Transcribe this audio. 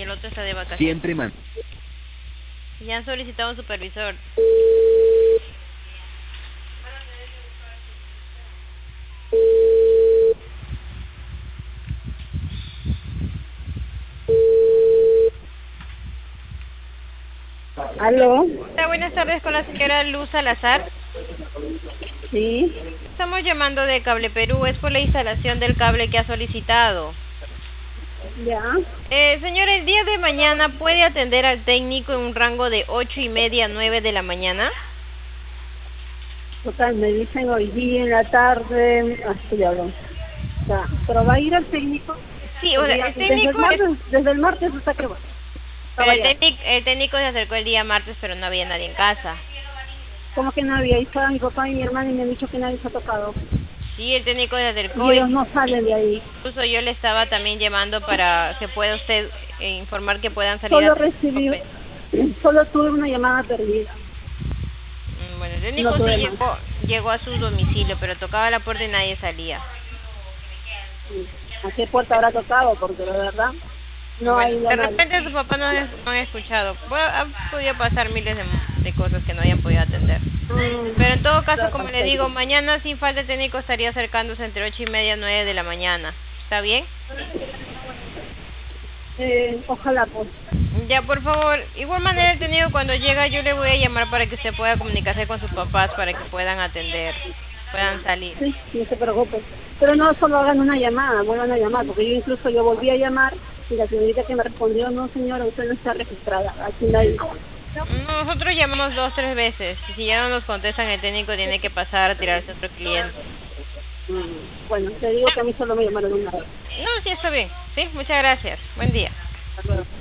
y el otro está de vacaciones. Siempre man. Ya han solicitado un supervisor. ¿Aló? Hola, buenas tardes con la señora Luz Salazar. Sí, Estamos llamando de Cable Perú, es por la instalación del cable que ha solicitado. ya. Señora, el día de mañana puede atender al técnico en un rango de 8:30 a 9 de la mañana. Total, me dicen hoy día en la tarde, así ya hablo. O sea, pero va a ir al técnico. Sí, o sea, el técnico Desde el martes hasta que va. pero el técnico se acercó el día martes, pero no había nadie en casa. Como que no había, ahí estaba mi papá y mi hermana y me han dicho que nadie se ha tocado. Sí, el técnico se acercó Y ellos no salen de ahí. incluso yo le estaba también llamando para que pueda usted informar que puedan salir Solo a... recibí, solo tuve una llamada perdida. Bueno, el técnico No sí tuve más. llegó a su domicilio, pero tocaba la puerta y nadie salía. ¿A qué puerta habrá tocado? Porque la verdad no Bueno, hay de nada. repente su papá no ha escuchado. Ha podido pasar miles de cosas que no hayan podido atender. Pero en todo caso, como le digo, mañana sin falta el técnico estaría acercándose entre 8:30 y 9 de la mañana. ¿Está bien? Ojalá pues. Ya, por favor. Igual manera el técnico cuando llega yo le voy a llamar para que usted pueda comunicarse con sus papás para que puedan atender, puedan salir. Sí, no se preocupe. Pero no solo hagan una llamada, vuelvan a llamar, porque yo volví a llamar y la señorita que me respondió, no señora, usted no está registrada. Aquí nadie. Nosotros llamamos 2-3 veces. Y si ya no nos contestan, el técnico tiene que pasar a tirarse a otro cliente. Bueno, te digo que a mí solo me llamaron una vez. No, sí, está bien. Sí, muchas gracias. Buen día. Hasta luego.